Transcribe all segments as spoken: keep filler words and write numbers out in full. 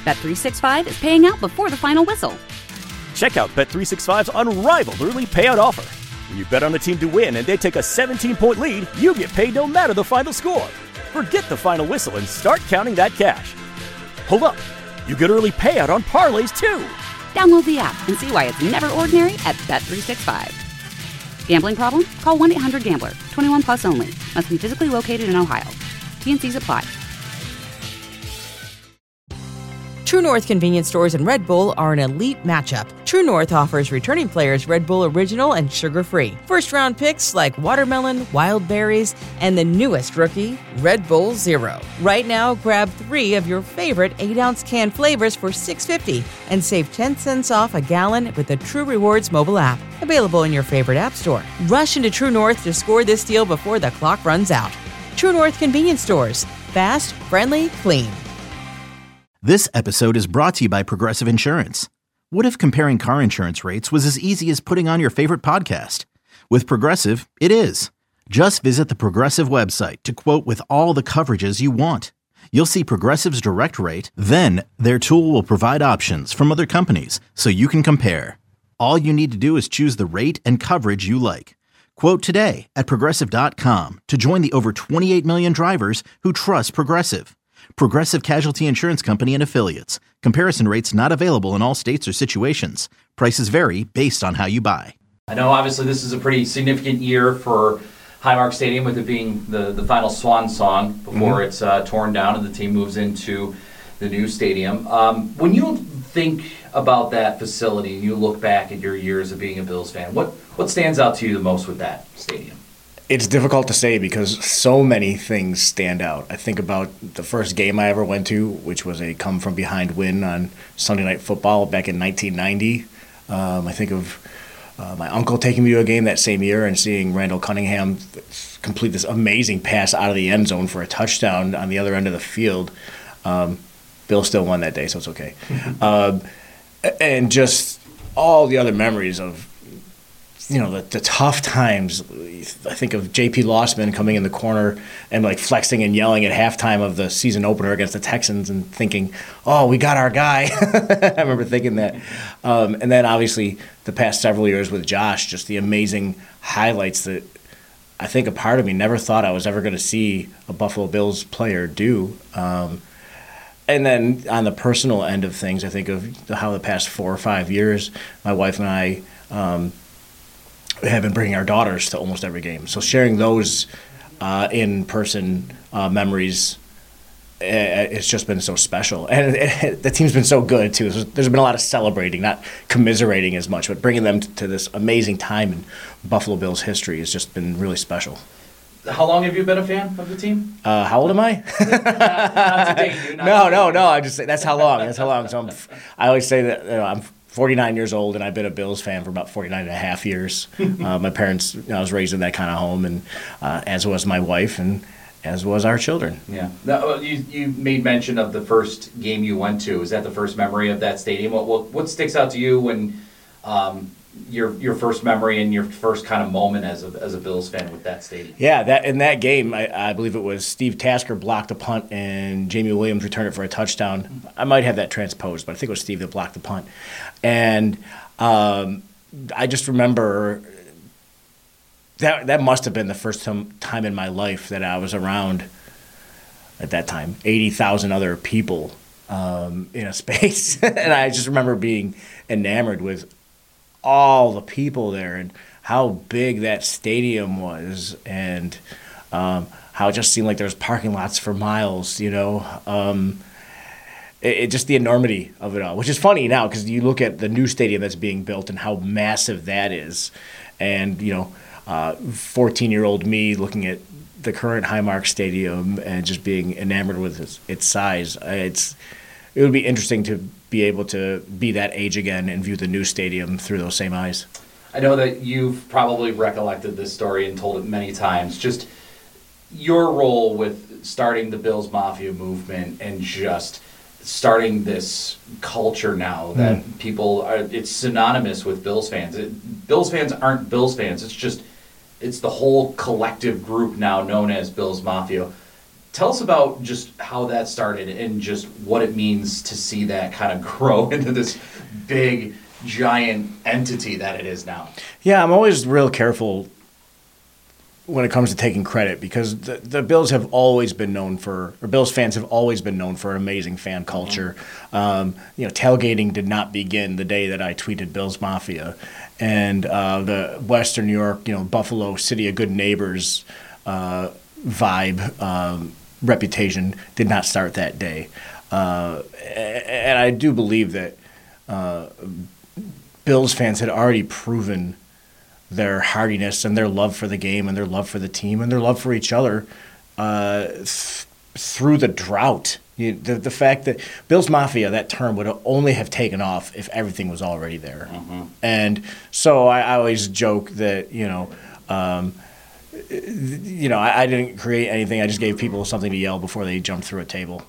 Bet three sixty-five is paying out before the final whistle. Check out Bet three sixty-five's unrivaled early payout offer. When you bet on a team to win and they take a seventeen-point lead, you get paid no matter the final score. Forget the final whistle and start counting that cash. Hold up. You get early payout on parlays, too. Download the app and see why it's never ordinary at Bet three sixty-five. Gambling problem? Call one eight hundred gambler. twenty-one plus only. Must be physically located in Ohio. T N Cs apply. True North convenience stores and Red Bull are an elite matchup. True North offers returning players Red Bull Original and sugar-free. First-round picks like watermelon, wild berries, and the newest rookie, Red Bull Zero. Right now, grab three of your favorite eight-ounce can flavors for six dollars and fifty cents and save ten cents off a gallon with the True Rewards mobile app. Available in your favorite app store. Rush into True North to score this deal before the clock runs out. True North convenience stores. Fast, friendly, clean. This episode is brought to you by Progressive Insurance. What if comparing car insurance rates was as easy as putting on your favorite podcast? With Progressive, it is. Just visit the Progressive website to quote with all the coverages you want. You'll see Progressive's direct rate, then their tool will provide options from other companies so you can compare. All you need to do is choose the rate and coverage you like. Quote today at Progressive dot com to join the over twenty-eight million drivers who trust Progressive. Progressive Casualty Insurance Company and Affiliates. Comparison rates not available in all states or situations. Prices vary based on how you buy. I know obviously this is a pretty significant year for Highmark Stadium, with it being the, the final swan song before mm-hmm. it's uh, torn down and the team moves into the new stadium. Um, when you think about that facility and you look back at your years of being a Bills fan, what, what stands out to you the most with that stadium? It's difficult to say because so many things stand out. I think about the first game I ever went to, which was a come-from-behind win on Sunday Night Football back in nineteen ninety. Um, I think of uh, my uncle taking me to a game that same year and seeing Randall Cunningham complete this amazing pass out of the end zone for a touchdown on the other end of the field. Um, Bill still won that day, so it's okay. um, and just all the other memories of, you know, the, the tough times. I think of J P Lossman coming in the corner and like flexing and yelling at halftime of the season opener against the Texans and thinking, oh, we got our guy. I remember thinking that. Um, and then obviously the past several years with Josh, just the amazing highlights that I think a part of me never thought I was ever going to see a Buffalo Bills player do. Um, and then on the personal end of things, I think of how the past four or five years, my wife and I um, have been bringing our daughters to almost every game. So sharing those uh, in-person uh, memories, uh, it's just been so special. And it, it, the team's been so good, too. There's, there's been a lot of celebrating, not commiserating as much, but bringing them to, to this amazing time in Buffalo Bills history has just been really special. How long have you been a fan of the team? Uh, how old am I? not, not to date you. Not no, to no, date no. I just say that's how long. That's how long. So I'm, I always say that, you know, I'm forty-nine years old, and I've been a Bills fan for about forty-nine and a half years. uh, my parents, you know, I was raised in that kind of home, and uh, as was my wife, and as was our children. Yeah. Now, you, you made mention of the first game you went to. Is that the first memory of that stadium? What what, what sticks out to you when um, your your first memory and your first kind of moment as a as a Bills fan with that stadium? Yeah, that in that game, I, I believe it was Steve Tasker blocked a punt and Jamie Williams returned it for a touchdown. I might have that transposed, but I think it was Steve that blocked the punt. And um, I just remember that that must have been the first time, time in my life that I was around, at that time, eighty thousand other people um, in a space. And I just remember being enamored with all the people there and how big that stadium was, and um, how it just seemed like there was parking lots for miles, you know. Um, it, it just the enormity of it all, which is funny now because you look at the new stadium that's being built and how massive that is. And, you know, uh, fourteen-year-old me looking at the current Highmark Stadium and just being enamored with its, its size. It's it would be interesting to be able to be that age again and view the new stadium through those same eyes. I know that you've probably recollected this story and told it many times. Just your role with starting the Bills Mafia movement and just starting this culture now that mm. people are, it's synonymous with Bills fans. It, Bills fans aren't Bills fans. It's just, it's the whole collective group now known as Bills Mafia. tell us about just how that started and just what it means to see that kind of grow into this big, giant entity that it is now. Yeah, I'm always real careful when it comes to taking credit because the, the Bills have always been known for, or Bills fans have always been known for amazing fan culture. Mm-hmm. Um, you know, tailgating did not begin the day that I tweeted Bills Mafia. And uh, the Western New York, you know, Buffalo, City of Good Neighbors uh, vibe, um, reputation did not start that day. Uh, and I do believe that uh, Bills fans had already proven their hardiness and their love for the game and their love for the team and their love for each other uh, th- through the drought. You, the, the fact that Bills Mafia, that term, would only have taken off if everything was already there. Mm-hmm. And so I, I always joke that, you know, um, you know, I, I didn't create anything. I just gave people something to yell before they jumped through a table.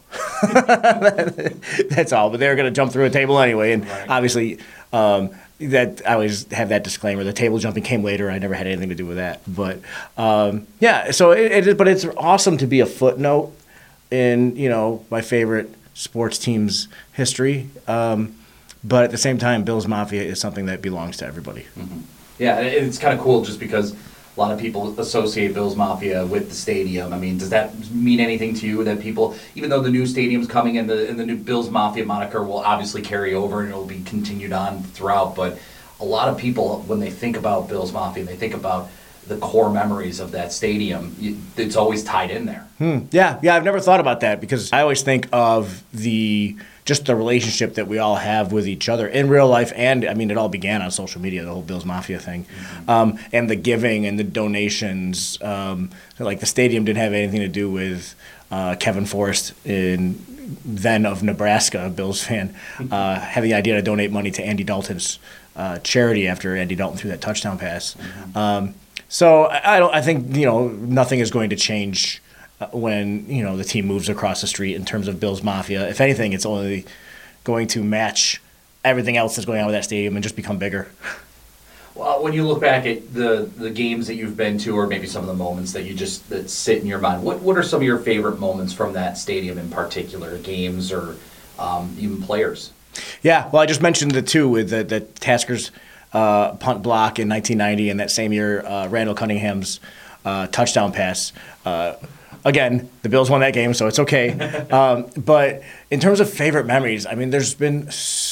That's all. But they were going to jump through a table anyway. And right. obviously, um, that I always have that disclaimer. The table jumping came later. I never had anything to do with that. But um, yeah, so it, it. But it's awesome to be a footnote in, you know, my favorite sports team's history. Um, but at the same time, Bills Mafia is something that belongs to everybody. Mm-hmm. Yeah, it's kind of cool just because a lot of people associate Bills Mafia with the stadium. I mean, does that mean anything to you that people, even though the new stadium's coming and the, and the new Bills Mafia moniker will obviously carry over and it'll be continued on throughout, but a lot of people, when they think about Bills Mafia, they think about the core memories of that stadium. It's always tied in there. Hmm. Yeah, yeah, I've never thought about that because I always think of the just the relationship that we all have with each other in real life, and I mean, it all began on social media, the whole Bills Mafia thing, mm-hmm. um, and the giving and the donations. Um, like the stadium didn't have anything to do with uh, Kevin Forrest, in then of Nebraska, a Bills fan, uh, had the idea to donate money to Andy Dalton's uh, charity after Andy Dalton threw that touchdown pass. Mm-hmm. Um, so I, I don't. I think you know nothing is going to change when, you know, the team moves across the street in terms of Bills Mafia. If anything, it's only going to match everything else that's going on with that stadium and just become bigger. Well, when you look back at the, the games that you've been to, or maybe some of the moments that you just that sit in your mind, what what are some of your favorite moments from that stadium in particular, games or um, even players? Yeah, well, I just mentioned the two with the, the Taskers uh, punt block in nineteen ninety, and that same year, uh, Randall Cunningham's uh, touchdown pass. Uh, Again, the Bills won that game, so it's okay. Um, but in terms of favorite memories, I mean, there's been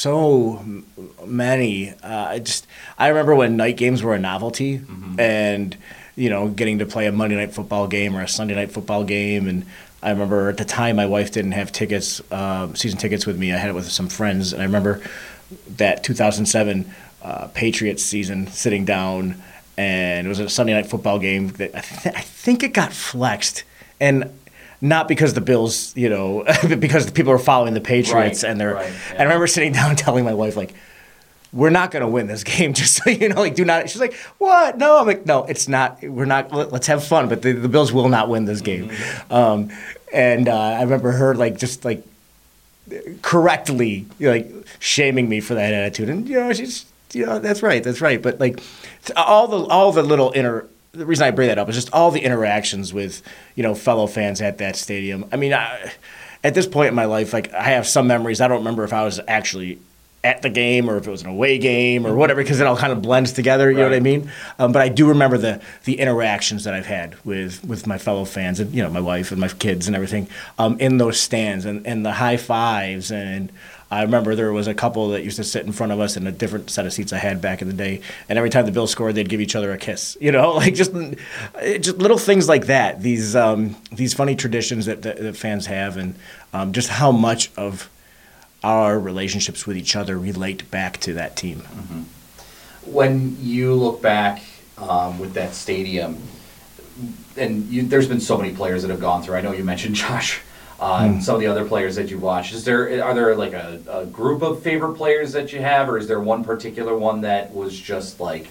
so many. Uh, I just I remember when night games were a novelty, mm-hmm. and you know, getting to play a Monday night football game or a Sunday night football game. And I remember at the time my wife didn't have tickets, uh, season tickets with me. I had it with some friends, and I remember that two thousand seven uh, Patriots season, sitting down, and it was a Sunday night football game that I, th- I think it got flexed. And not because the Bills, you know, because the people are following the Patriots, right, and they're. Right, yeah. And I remember sitting down and telling my wife, like, "We're not going to win this game, just so you know." Like, do not. She's like, "What? No." I'm like, "No, it's not. We're not. Let's have fun." But the, the Bills will not win this game. Mm-hmm. Um, and uh, I remember her like just like correctly, you know, like shaming me for that attitude, and you know, she's, you know, that's right, that's right. But like all the all the little inner. The reason I bring that up is just all the interactions with, you know, fellow fans at that stadium. I mean, I, at this point in my life, like I have some memories. I don't remember if I was actually at the game or if it was an away game or whatever, because it all kind of blends together. You right. know what I mean? Um, but I do remember the the interactions that I've had with, with my fellow fans and, you know, my wife and my kids and everything um, in those stands, and, and the high fives. And I remember there was a couple that used to sit in front of us in a different set of seats I had back in the day, and every time the Bills scored, they'd give each other a kiss. You know, like just just little things like that. These um, these funny traditions that, that, that fans have, and um, just how much of our relationships with each other relate back to that team. Mm-hmm. When you look back um, with that stadium, and you, there's been so many players that have gone through. I know you mentioned Josh. Uh, mm. Some of the other players that you watch, is there are there like a, a group of favorite players that you have, or is there one particular one that was just like,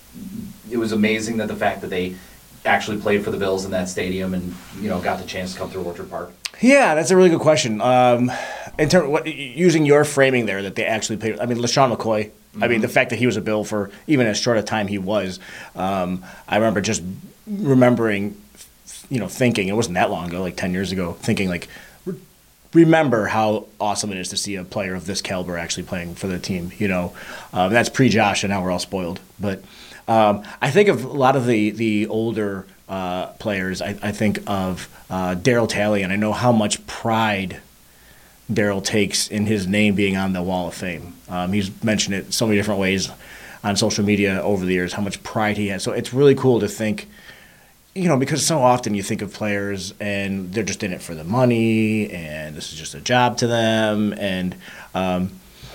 it was amazing that the fact that they actually played for the Bills in that stadium and, you know, got the chance to come through Orchard Park? Yeah, that's a really good question. Um, in terms, what, using your framing there, that they actually played. I mean, LaShawn McCoy. Mm-hmm. I mean, the fact that he was a Bill for even as short a time he was. Um, I remember just remembering you know, thinking, it wasn't that long ago, like ten years ago, thinking like, re- remember how awesome it is to see a player of this caliber actually playing for the team, you know. Um, that's pre-Josh, and now we're all spoiled. But um, I think of a lot of the, the older uh, players. I, I think of uh, Daryl Talley, and I know how much pride Daryl takes in his name being on the Wall of Fame. Um, he's mentioned it so many different ways on social media over the years, how much pride he has. So it's really cool to think, you know, because so often you think of players and they're just in it for the money and this is just a job to them, and um,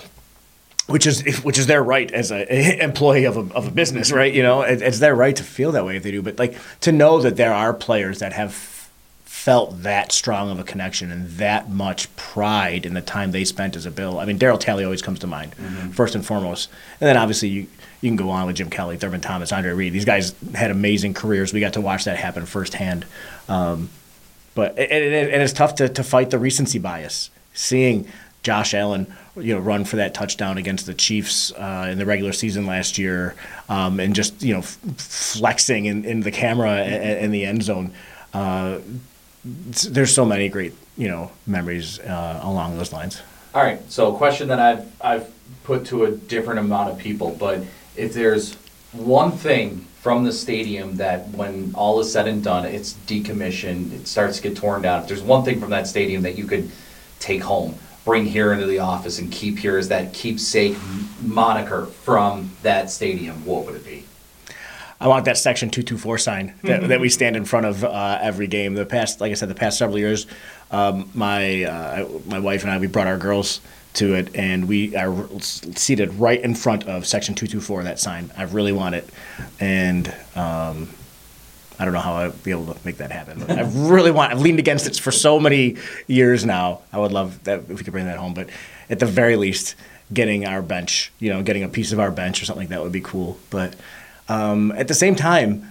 which is which is their right as an employee of a, of a business, right? You know, it, it's their right to feel that way if they do. But like to know that there are players that have felt that strong of a connection and that much pride in the time they spent as a Bill. I mean, Daryl Talley always comes to mind, mm-hmm. first and foremost. And then obviously you, you can go on with Jim Kelly, Thurman Thomas, Andre Reed. These guys had amazing careers. We got to watch that happen firsthand. Um, but and, and it's tough to, to fight the recency bias. Seeing Josh Allen, you know, run for that touchdown against the Chiefs uh, in the regular season last year, um, and just, you know, f- flexing in, in the camera in, in the end zone. Uh, There's so many great, you know, memories uh, along those lines. All right, so a question that I've I've put to a different amount of people, but if there's one thing from the stadium that when all is said and done, it's decommissioned, it starts to get torn down, if there's one thing from that stadium that you could take home, bring here into the office and keep here as that keepsake moniker from that stadium, what would it be? I want that Section two twenty-four sign that, that we stand in front of uh, every game. The past, like I said, the past several years, um, my uh, my wife and I, we brought our girls to it, and we are seated right in front of Section two twenty-four, that sign. I really want it, and um, I don't know how I'll be able to make that happen. But I really want. I've leaned against it for so many years now. I would love that if we could bring that home, but at the very least, getting our bench, you know, getting a piece of our bench or something like that would be cool. But Um, at the same time,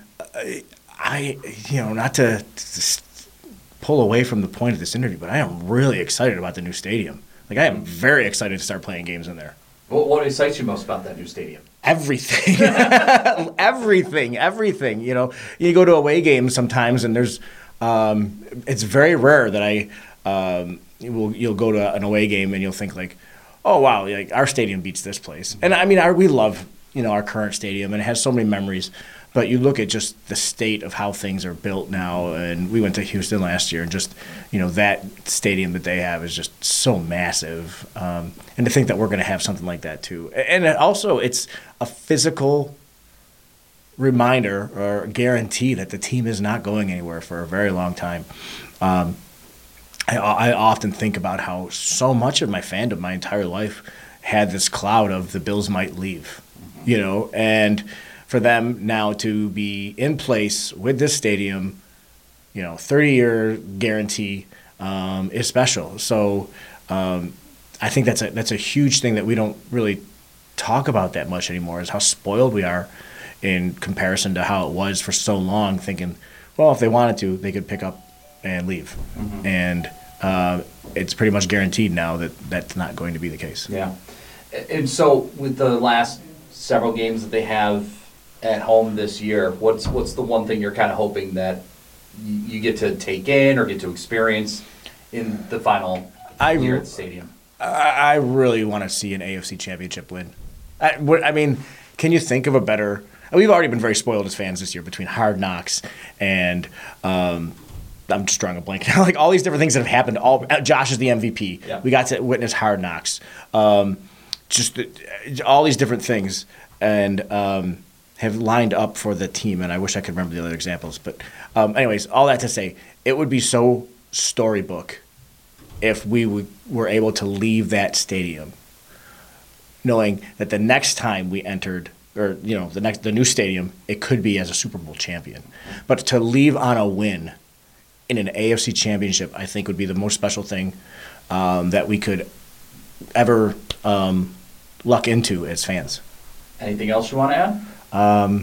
I, you know, not to, to pull away from the point of this interview, but I am really excited about the new stadium. Like, I am very excited to start playing games in there. What, what excites you most about that new stadium? Everything. everything, everything. You know, you go to away games sometimes, and there's, um, it's very rare that I, um, will, you'll go to an away game and you'll think like, oh, wow, like our stadium beats this place. And I mean, our, we love, you know, our current stadium, and it has so many memories. But you look at just the state of how things are built now, and we went to Houston last year, and just, you know, that stadium that they have is just so massive. Um, and to think that we're going to have something like that too. And also, it's a physical reminder or guarantee that the team is not going anywhere for a very long time. Um, I, I often think about how so much of my fandom, my entire life, had this cloud of the Bills might leave. You know, and for them now to be in place with this stadium, you know, thirty-year guarantee um, is special. So um, I think that's a that's a huge thing that we don't really talk about that much anymore, is how spoiled we are in comparison to how it was for so long, thinking, well, if they wanted to, they could pick up and leave. Mm-hmm. And uh, it's pretty much guaranteed now that that's not going to be the case. Yeah. And so with the last several games that they have at home this year, what's what's the one thing you're kind of hoping that you get to take in or get to experience in the final I, year at the stadium? I really want to see an A F C Championship win. I, I mean, can you think of a better – we've already been very spoiled as fans this year between Hard Knocks and um, I'm just drawing a blank now. Like all these different things that have happened. All Josh is the M V P. Yeah. We got to witness Hard Knocks. Um, just all these different things, and um, have lined up for the team. And I wish I could remember the other examples. But um, anyways, all that to say, it would be so storybook if we w- were able to leave that stadium knowing that the next time we entered, or you know, the next the new stadium, it could be as a Super Bowl champion. But to leave on a win in an A F C championship, I think would be the most special thing um, that we could ever um, luck into as fans. Anything else you want to add? Um,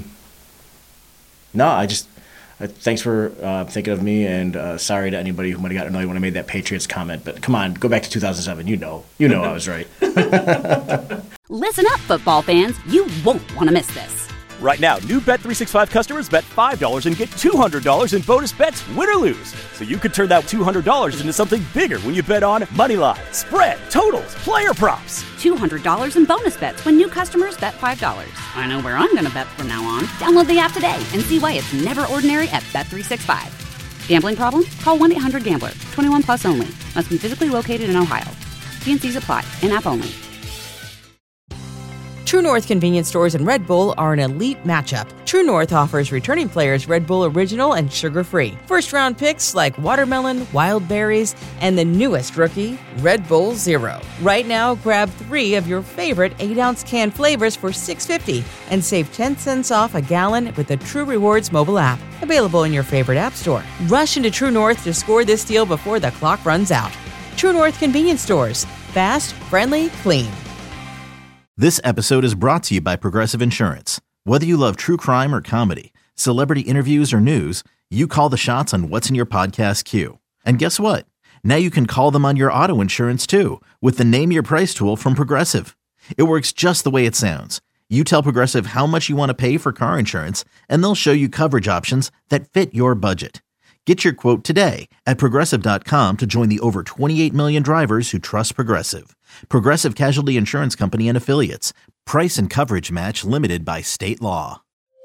no, I just uh, thanks for uh, thinking of me, and uh, sorry to anybody who might have got annoyed when I made that Patriots comment. But come on, go back to two thousand seven. You know, you know I was right. Listen up, football fans. You won't want to miss this. Right now, new Bet three sixty-five customers bet five dollars and get two hundred dollars in bonus bets, win or lose. So you could turn that two hundred dollars into something bigger when you bet on moneyline, spread, totals, player props. two hundred dollars in bonus bets when new customers bet five dollars. I know where I'm going to bet from now on. Download the app today and see why it's never ordinary at Bet three sixty-five. Gambling problem? Call one eight hundred gambler. twenty-one plus only. Must be physically located in Ohio. T and C's apply. In-app only. True North convenience stores and Red Bull are an elite matchup. True North offers returning players Red Bull Original and sugar-free. First-round picks like watermelon, wild berries, and the newest rookie, Red Bull Zero. Right now, grab three of your favorite eight ounce can flavors for six dollars and fifty cents and save ten cents off a gallon with the True Rewards mobile app. Available in your favorite app store. Rush into True North to score this deal before the clock runs out. True North convenience stores. Fast, friendly, clean. This episode is brought to you by Progressive Insurance. Whether you love true crime or comedy, celebrity interviews or news, you call the shots on what's in your podcast queue. And guess what? Now you can call them on your auto insurance too with the Name Your Price tool from Progressive. It works just the way it sounds. You tell Progressive how much you want to pay for car insurance, and they'll show you coverage options that fit your budget. Get your quote today at Progressive dot com to join the over twenty-eight million drivers who trust Progressive. Progressive Casualty Insurance Company and Affiliates. Price and coverage match limited by state law.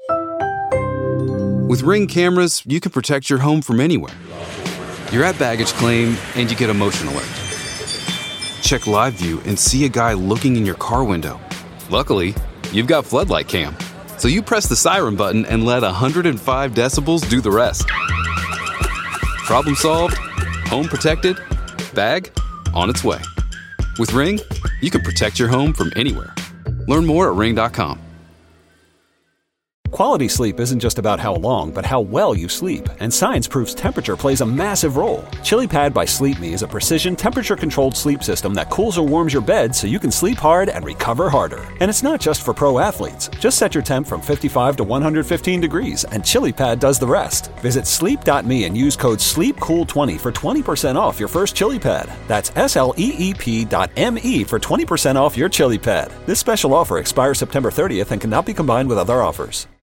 With Ring cameras, you can protect your home from anywhere. You're at baggage claim and you get a motion alert. Check live view and see a guy looking in your car window. Luckily, you've got Floodlight Cam. So you press the siren button and let one hundred five decibels do the rest. Problem solved, home protected, bag on its way. With Ring, you can protect your home from anywhere. Learn more at ring dot com. Quality sleep isn't just about how long, but how well you sleep. And science proves temperature plays a massive role. ChiliPad by Sleep Me is a precision temperature-controlled sleep system that cools or warms your bed so you can sleep hard and recover harder. And it's not just for pro athletes. Just set your temp from fifty-five to one hundred fifteen degrees, and ChiliPad does the rest. Visit sleep dot me and use code sleep cool twenty for twenty percent off your first ChiliPad. That's S L E E P dot M E for twenty percent off your ChiliPad. This special offer expires September thirtieth and cannot be combined with other offers.